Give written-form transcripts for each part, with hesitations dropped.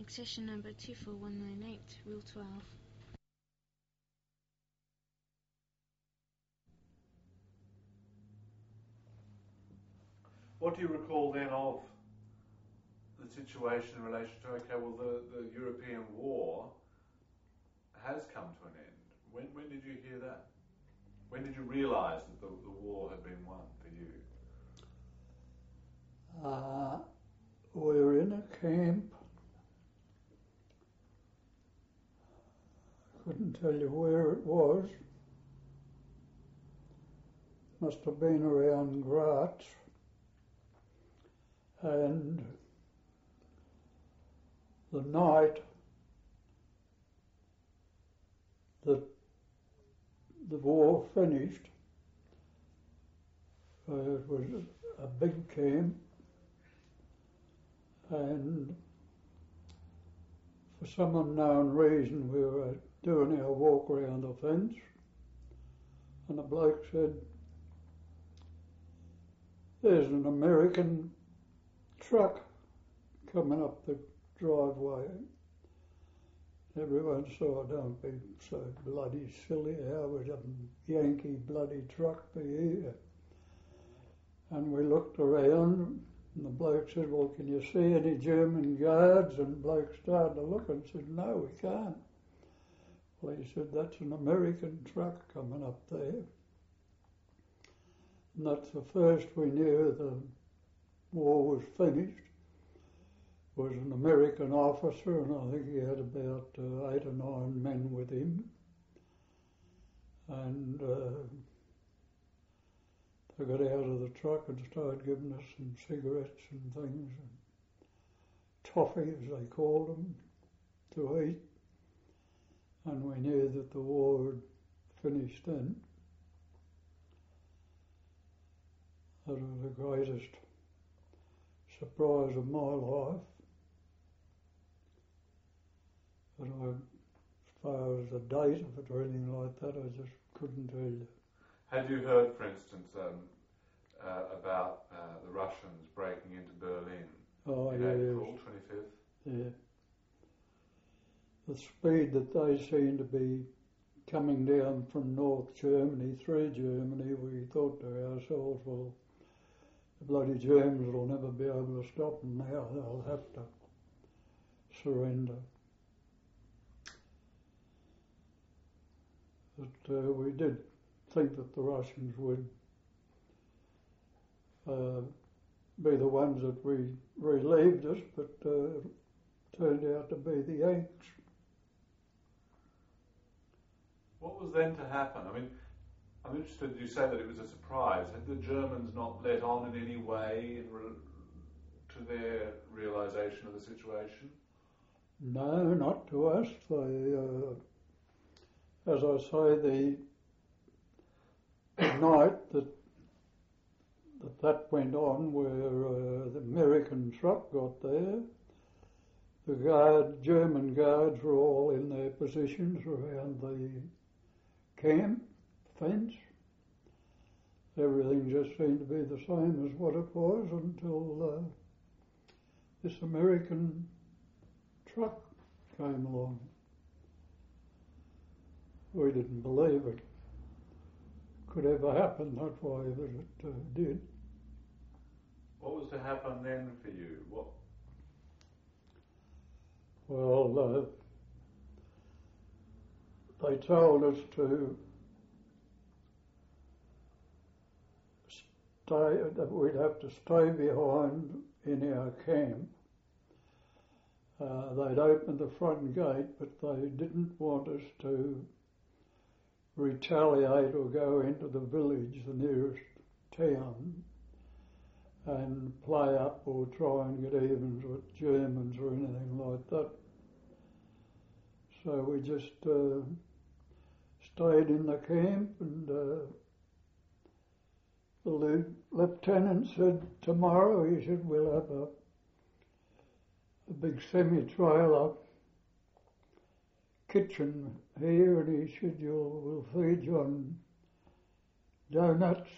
session number 24198, Rule 12. What do you recall then of the situation in relation to, okay, well, the European war has come to an end? When did you hear that? When did you realise that the war had been won for you? We were in a camp. I couldn't tell you where it was. Must have been around Graz. And the night that the war finished, it was a big camp, and for some unknown reason we were doing our walk around the fence, and the bloke said, "There's an American truck coming up the driveway." Everyone saw, "Don't be so bloody silly, how would a Yankee bloody truck be here?" And we looked around, and the bloke said, "Well, can you see any German guards?" And the bloke started to look and said, "No, we can't." Well, he said, "That's an American truck coming up there." And that's the first we knew the war was finished. Was an American officer, and I think he had about 8 or 9 men with him. And they got out of the truck and started giving us some cigarettes and things, and toffee, as they called them, to eat. And we knew that the war had finished then. That was the greatest surprise of my life. But as far as the date of it or anything like that, I just couldn't tell you. Had you heard, for instance, about the Russians breaking into Berlin in April 25th? Yeah. The speed that they seemed to be coming down from North Germany through Germany, we thought to ourselves, well, the bloody Germans will never be able to stop them now. They'll have to surrender. But we did think that the Russians would be the ones that relieved us, but turned out to be the Yanks. What was then to happen? I mean, I'm interested, you say that it was a surprise. Had the Germans not let on in any way to their realisation of the situation? No, not to us. They, as I say, the night that went on, where the American truck got there, the German guards were all in their positions around the camp fence. Everything just seemed to be the same as what it was until this American truck came along. We didn't believe it could ever happen that way, but it did. What was to happen then for you? Well, they told us to stay, that we'd have to stay behind in our camp. They'd opened the front gate, but they didn't want us to retaliate or go into the village, the nearest town, and play up or try and get evens with Germans or anything like that. So we just stayed in the camp, and the lieutenant said, "Tomorrow," he said, "we'll have a big semi-trailer kitchen here," and he said, "We'll feed you on donuts,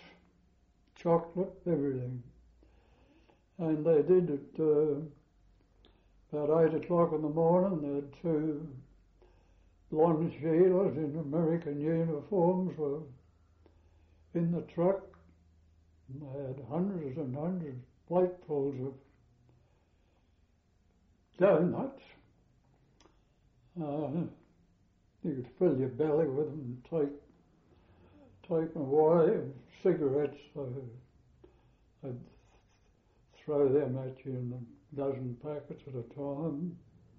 chocolate, everything." And they did it about 8 o'clock in the morning, there had two blonde Sheilas in American uniforms were in the truck, and they had hundreds and hundreds of platefuls of doughnuts. You could fill your belly with them and take them away, and cigarettes, they'd throw them at you in a dozen packets at a time.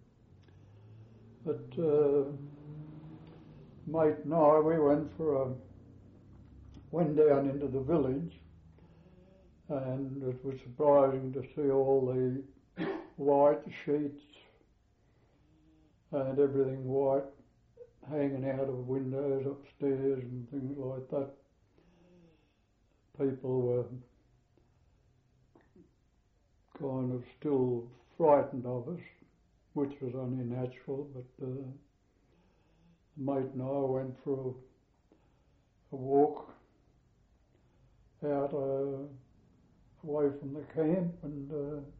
But mate and I, we went down into the village, and it was surprising to see all the white sheets and everything white hanging out of windows upstairs and things like that. People were kind of still frightened of us, which was only natural, but mate and I went for a walk out away from the camp and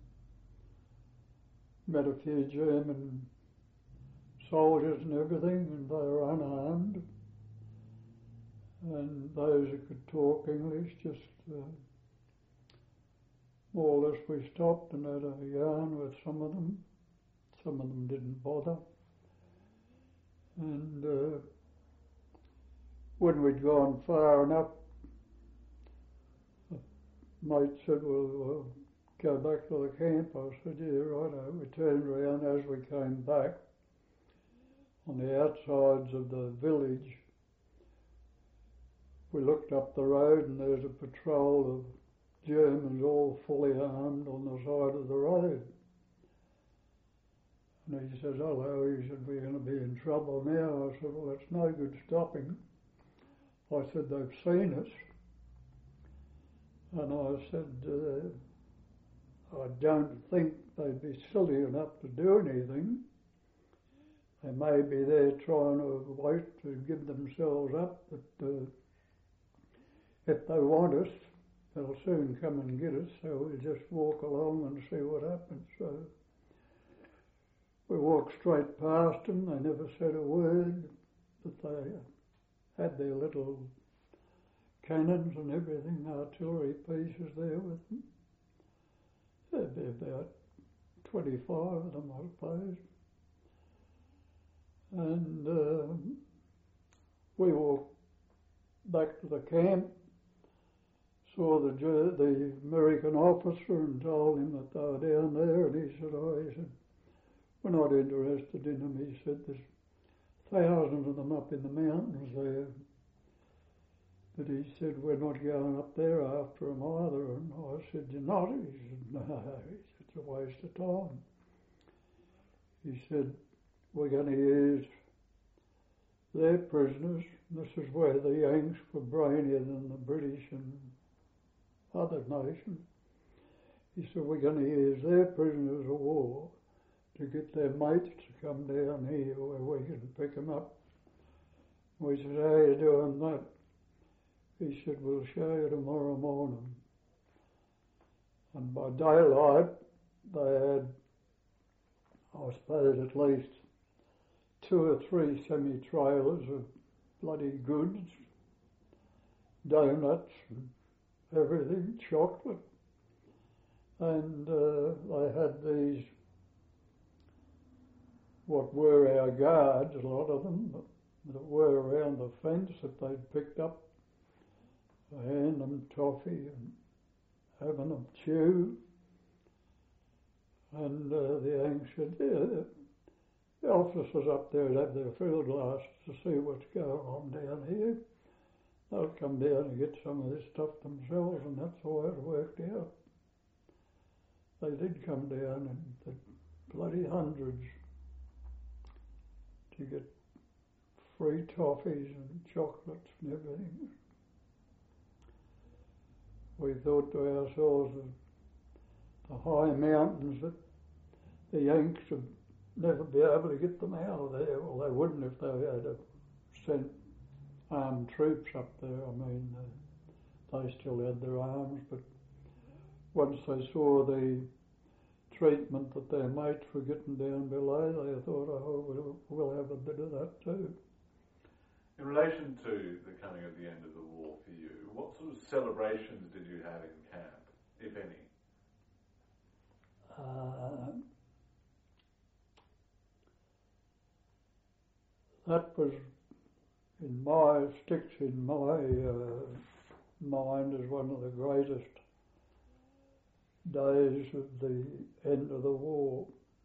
met a few German soldiers and everything, and they were unarmed, and those who could talk English just more or less we stopped and had a yarn with some of them. Some of them didn't bother, and when we'd gone far enough, the mate said, "We'll go back to the camp." I said, "Yeah, righto." We turned around as we came back. On the outsides of the village, we looked up the road and there's a patrol of Germans all fully armed on the side of the road. And he says, "Hello," he said, "we're going to be in trouble now." I said, "Well, it's no good stopping." I said, "They've seen us." And I said, "I don't think they'd be silly enough to do anything. They may be there trying to wait to give themselves up, but if they want us, they'll soon come and get us, so we'll just walk along and see what happens." So we walked straight past them. They never said a word, but they had their little cannons and everything, artillery pieces there with them. There'd be about 25 of them, I suppose. And we walked back to the camp, saw the American officer and told him that they were down there, and he said, "We're not interested in them." He said, "There's thousands of them up in the mountains there." But he said, "We're not going up there after them either." And I said, "You're not?" He said, "No." He said, "It's a waste of time." He said, "We're going to use their prisoners." This is where the Yanks were brainier than the British and other nations. He said, "We're going to use their prisoners of war to get their mates to come down here where we can pick them up." We said, "How are you doing that?" He said, "We'll show you tomorrow morning." And by daylight, they had, I suppose, at least 2 or 3 semi-trailers of bloody goods, doughnuts and everything, chocolate. And they had these, what were our guards, a lot of them, that were around the fence that they'd picked up, hand them toffee and having them chew. And the Yanks said, "Yeah, the officers up there have their field glasses to see what's going on down here. They'll come down and get some of this stuff themselves," and that's the way it worked out. They did come down in the bloody hundreds to get free toffees and chocolates and everything. We thought to ourselves that the high mountains, that the Yanks would never be able to get them out of there. Well, they wouldn't if they had sent armed troops up there. I mean, they still had their arms, but once they saw the treatment that their mates were getting down below, they thought, oh, we'll have a bit of that too. In relation to the coming of the end of the war for you, what sort of celebrations did you have in camp, if any? That was sticks in my mind as one of the greatest days of the end of the war.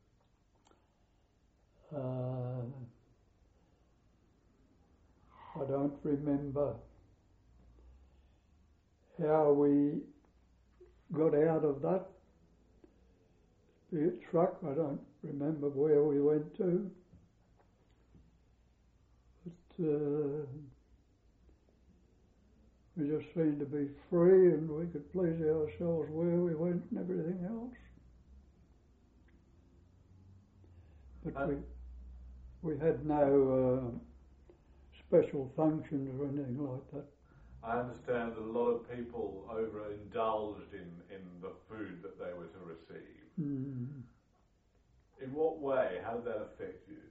I don't remember how we got out of that truck. I don't remember where we went to. But we just seemed to be free and we could please ourselves where we went and everything else. But we had no special functions or anything like that. I understand that a lot of people overindulged in the food that they were to receive. Mm. In what way? How did that affect you?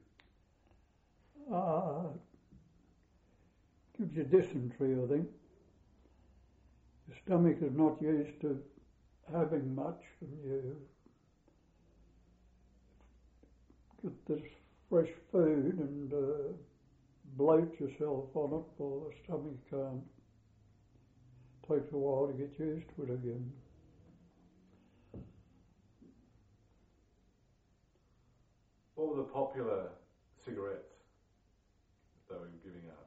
Gives you dysentery, I think. Your stomach is not used to having much, and you get this fresh food and bloat yourself on it, or the stomach can't. Takes a while to get used to it again. What were the popular cigarettes that they were giving out?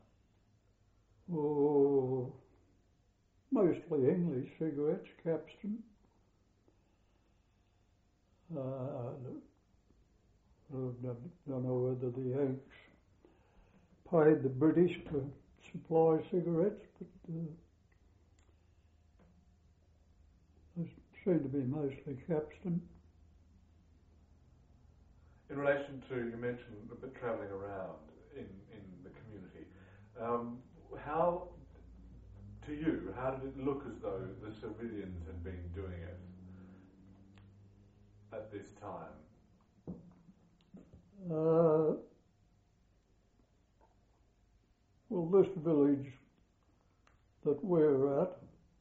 Oh, mostly English cigarettes, Capstan. I don't know whether the Yanks paid the British to supply cigarettes, but they seem to be mostly Capstan. In relation to, you mentioned a bit travelling around in the community, how did it look as though the civilians had been doing it at this time? Well, this village that we're at,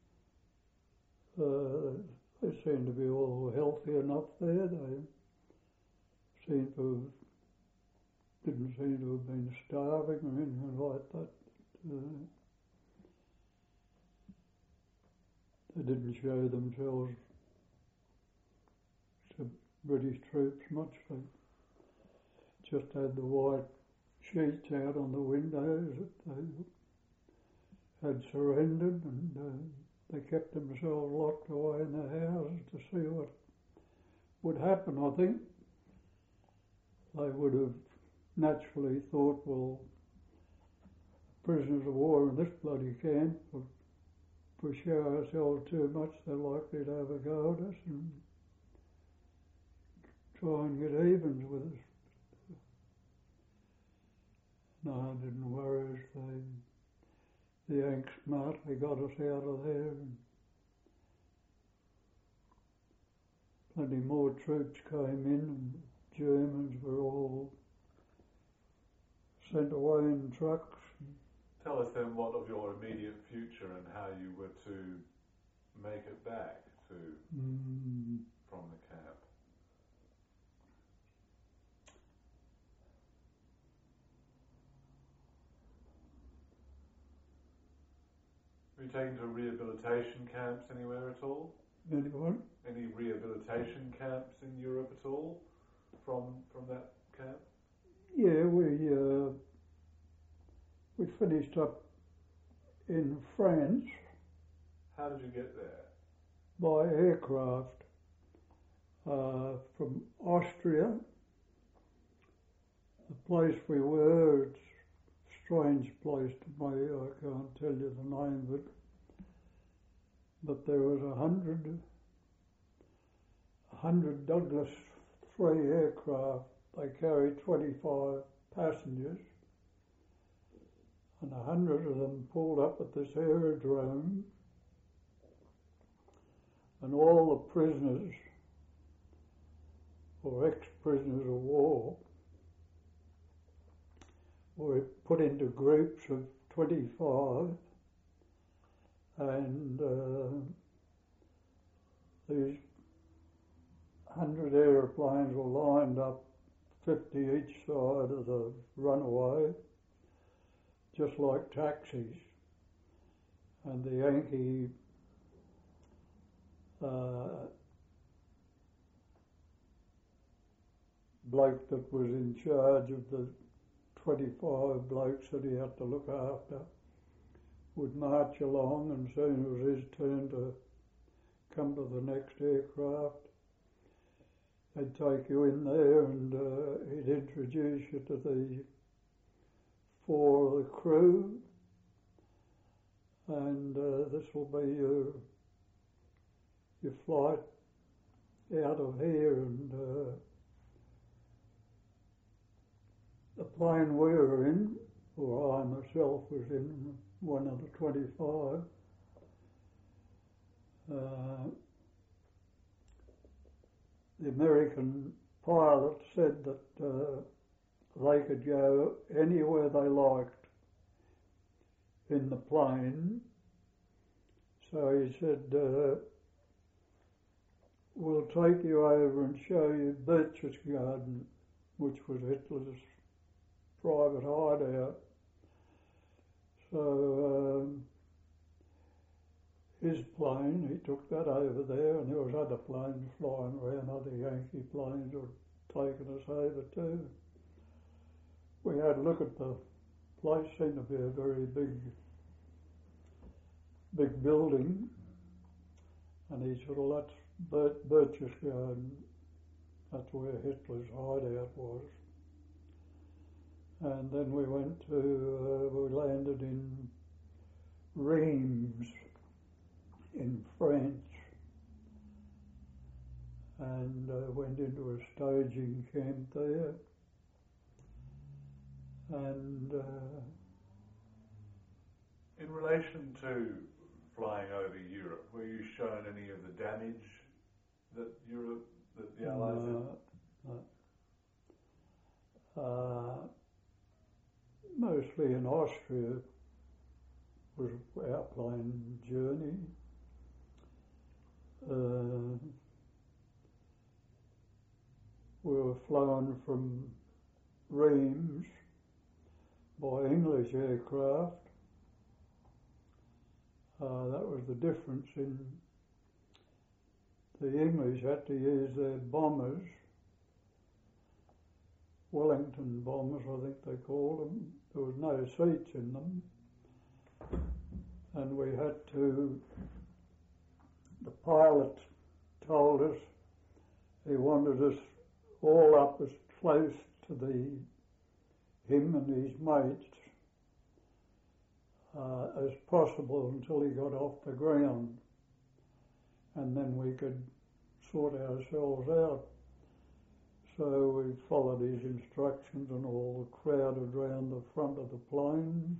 they seem to be all healthy enough there. They didn't seem to have been starving or anything like that. They didn't show themselves to British troops much. They just had the white sheets out on the windows that they had surrendered, and they kept themselves locked away in their houses to see what would happen. I think they would have naturally thought, well, prisoners of war in this bloody camp, if we show ourselves too much, they're likely to have a go at us and try and get evens with us. No, it didn't worry us. The Yanks smartly got us out of there, and plenty more troops came in, and Germans were all sent away in trucks. Tell us then what of your immediate future and how you were to make it back from the camp. Were you taken to rehabilitation camps anywhere at all? Anyone? Any rehabilitation camps in Europe at all from that camp? Yeah, we finished up in France. How did you get there? By aircraft from Austria. The place we were, it's a strange place to me, I can't tell you the name of it, but there was 100 Douglas 3 aircraft. They carried 25 passengers, and 100 of them pulled up at this aerodrome, and all the prisoners or ex-prisoners of war were put into groups of 25, and these 100 aeroplanes were lined up 50 each side of the runway, just like taxis. And the Yankee bloke that was in charge of the 25 blokes that he had to look after would march along, and soon it was his turn to come to the next aircraft. They'd take you in there, and he'd introduce you to the 4 of the crew, and this will be your flight out of here. And the plane we were in, or I myself was in, one of the 25. The American pilot said that they could go anywhere they liked in the plane. So he said, we'll take you over and show you Berchtesgaden, which was Hitler's private hideout. So his plane, he took that over there, and there was other planes flying around, other Yankee planes were taking us over too. We had a look at the place, seemed to be a very big building, and he said, well, that's Berchtesgaden, that's where Hitler's hideout was. And then we went to, we landed in Reims in France, and went into a staging camp there, and in relation to flying over Europe, were you shown any of the damage that the Allies had? Mostly in Austria was our plane journey. We were flown from Reims by English aircraft. That was the difference. In the English had to use their bombers, Wellington bombers, I think they called them. There was no seats in them, and we had to, the pilot told us he wanted us all up as close to him and his mates as possible until he got off the ground, and then we could sort ourselves out. So we followed his instructions, and all crowded round the front of the plane,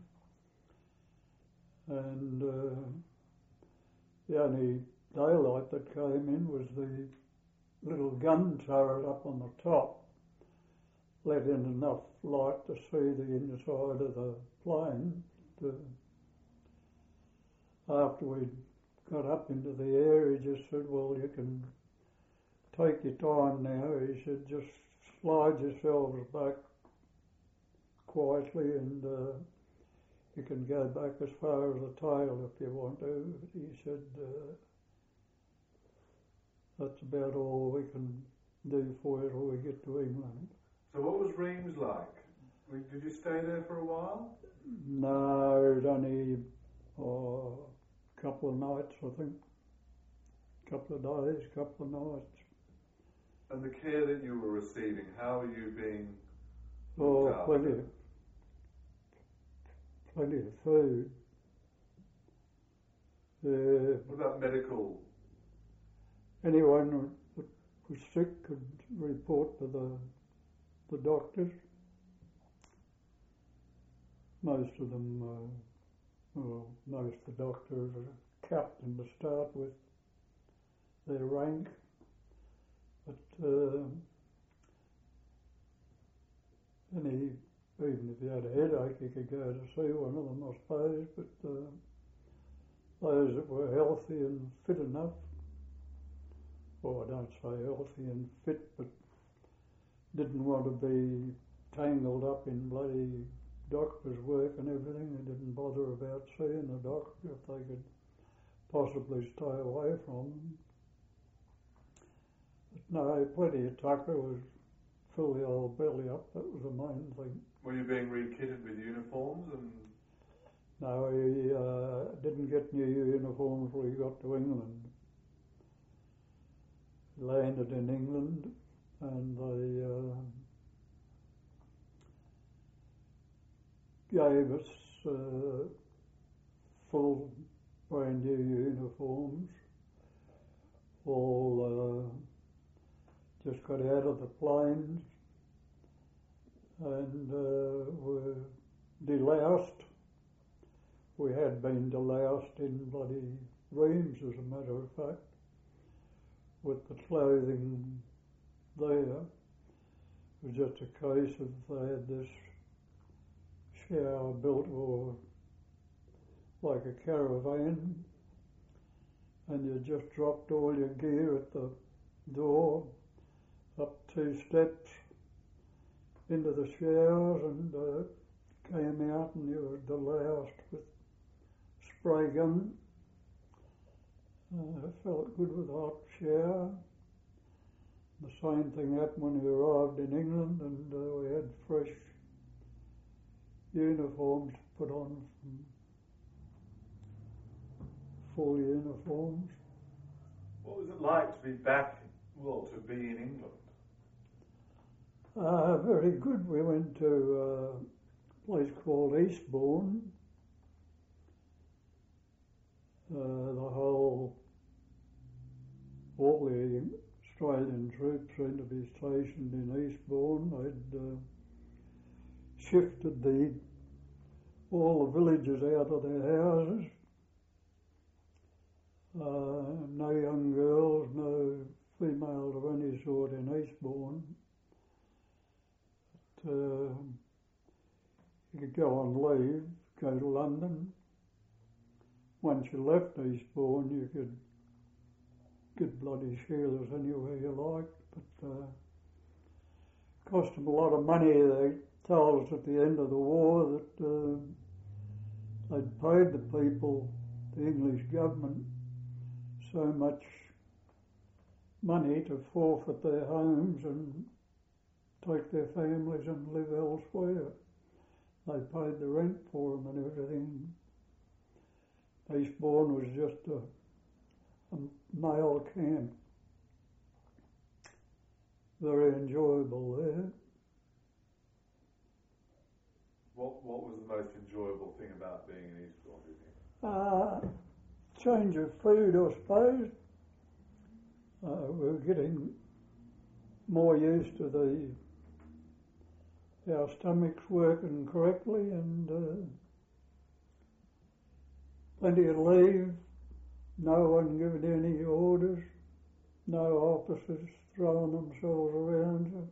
and the only daylight that came in was the little gun turret up on the top, let in enough light to see the inside of the plane. After we got up into the air, he just said, well, you can take your time now. He said, just slide yourselves back quietly, and you can go back as far as the tail if you want to. He said, that's about all we can do for you till we get to England. So what was Reims like? Did you stay there for a while? No, it was only a couple of nights, I think. Couple of days, couple of nights. And the care that you were receiving, how were you being Oh, looked after? plenty of food. What about medical? Anyone that was sick could report to the doctors. Most of them, most of the doctors are captain to start with, their rank. But And even if he had a headache, he could go to see one of them, I suppose. But those that were healthy and fit enough, well, I don't say healthy and fit, but didn't want to be tangled up in bloody doctor's work and everything. They didn't bother about seeing the doctor if they could possibly stay away from them. But no, plenty of tucker was fill the old belly up. That was the main thing. Were you being rekitted with uniforms and? No, he didn't get new uniforms when he got to England. He landed in England and they gave us full brand new uniforms. All just got out of the planes and were deloused. We had been deloused in bloody reams, as a matter of fact, with the clothing there. It was just a case of they had this shower built or like a caravan, and you just dropped all your gear at the door, up 2 steps into the showers, and came out and you were deloused with spray gun. Felt good with a hot shower. The same thing happened when we arrived in England, and we had fresh uniforms to put on, full uniforms. What was it like to be back, to be in England? Very good. We went to a place called Eastbourne. All the Australian troops seemed to be stationed in Eastbourne. They'd shifted all the villagers out of their houses. No young girls, no females of any sort in Eastbourne. But, you could go on leave, go to London. Once you left Eastbourne, you could get bloody Sheilas anywhere you liked, but cost them a lot of money. They told us at the end of the war that they'd paid the people, the English government, so much money to forfeit their homes and take their families and live elsewhere. They paid the rent for them and everything. Eastbourne was just a male camp. Very enjoyable there. What was the most enjoyable thing about being in Eastbourne, do you think? Change of food, I suppose. We were getting more used to our stomachs working correctly, and plenty of leave, no one giving any orders, no officers throwing themselves around you.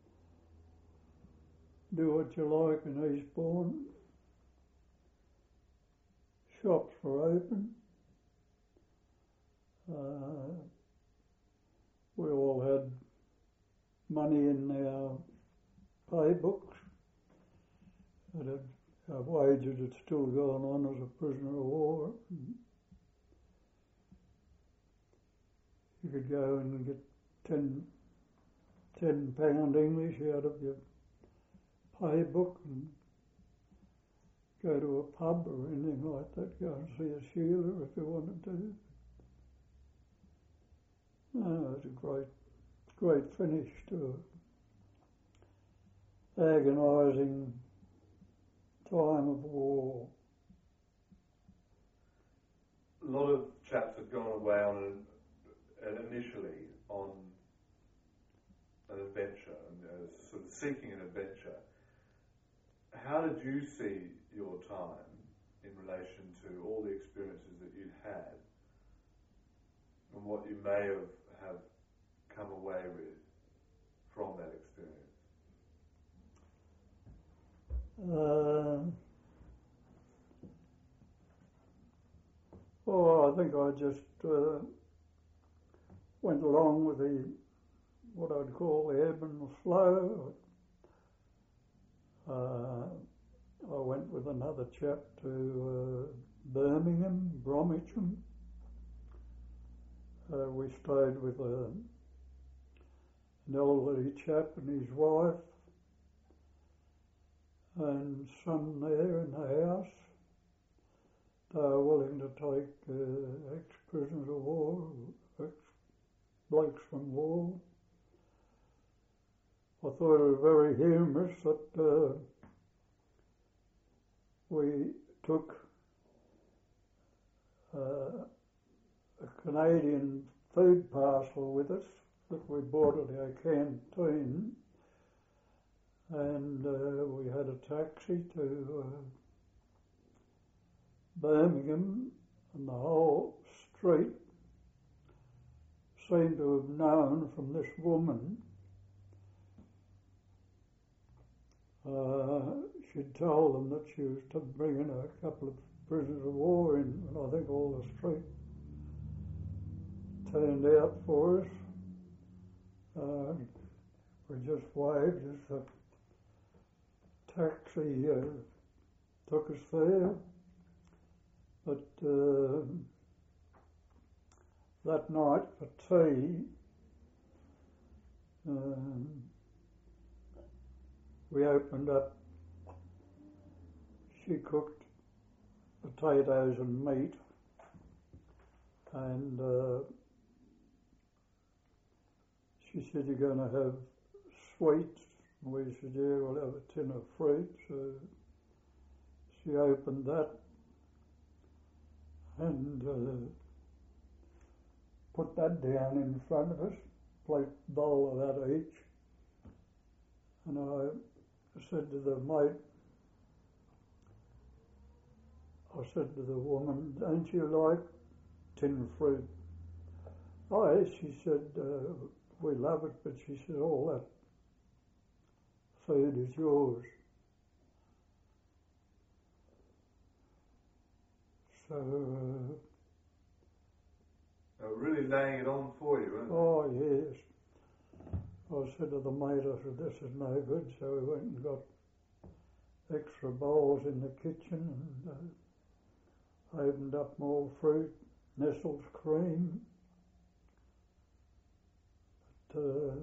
Do what you like in Eastbourne. Shops were open. We all had money in our pay books. Our wages had still gone on as a prisoner of war. You could go and get £10 English out of your pay book and go to a pub or anything like that, go and see a Sheila if you wanted to. No, it was a great finish to an agonising time of war. A lot of chaps have gone away initially on an adventure, and sort of seeking an adventure. How did you see your time in relation to all the experiences that you'd had and what you may have come away with from that experience? I think I just went along with what I'd call the ebb and the flow. I went with another chap to Birmingham, Bromwich. We stayed with an elderly chap and his wife and son there in the house. They were willing to take ex-prisoners of war, ex-blokes from war. I thought it was very humorous that we took a Canadian food parcel with us that we bought at our canteen, and we had a taxi to Birmingham, and the whole street seemed to have known from this woman. She'd told them that she was bringing a couple of prisoners of war in, and I think all the street turned out for us. We just waved as the taxi took us there. But that night for tea, we opened up. She cooked potatoes and meat, and she said, "You're going to have sweets?" And we said, "Yeah, we'll have a tin of fruit." So she opened that and put that down in front of us, bowl of that each. And I said to the mate, I said to the woman, "Don't you like tin fruit?" "Oh, yes," she said, "we love it," but she said, "all that food is yours." So... they were really laying it on for you, weren't they? Oh, yes. I said to the mate, I said, "This is no good," so we went and got extra bowls in the kitchen and opened up more fruit, Nestle's cream. But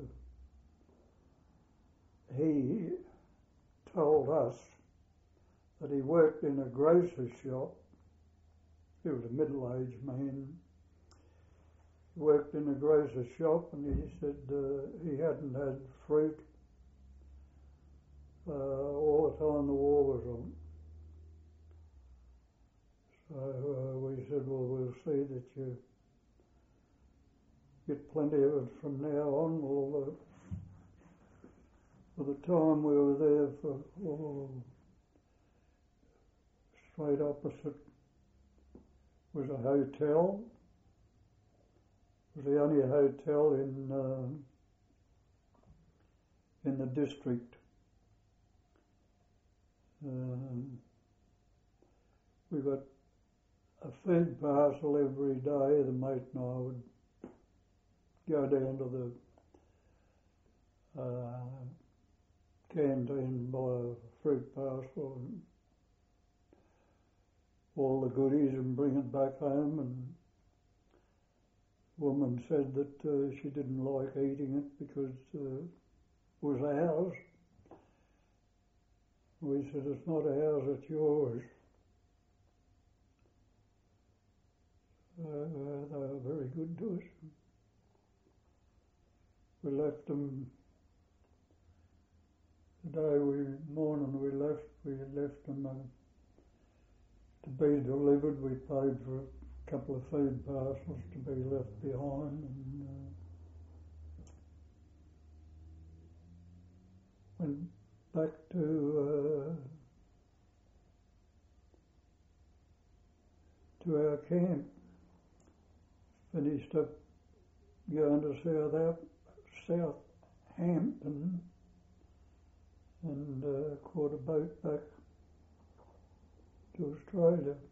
he told us that he worked in a grocer's shop. He was a middle-aged man. He worked in a grocer's shop, and he said he hadn't had fruit all the time the war was on. So we said, "Well, we'll see that you get plenty of it from now on." Well, for the time we were there straight opposite was a hotel. It was the only hotel in the district. We got a food parcel every day. The mate and I would go down to the canteen, buy a fruit parcel and all the goodies and bring it back home. And the woman said that she didn't like eating it because it was ours. We said, "It's not ours, it's yours." They were very good to us. We left them the morning we left them to be delivered. We paid for a couple of food parcels to be left behind, and went back to our camp. Finished up going to Southampton and caught a boat back to Australia.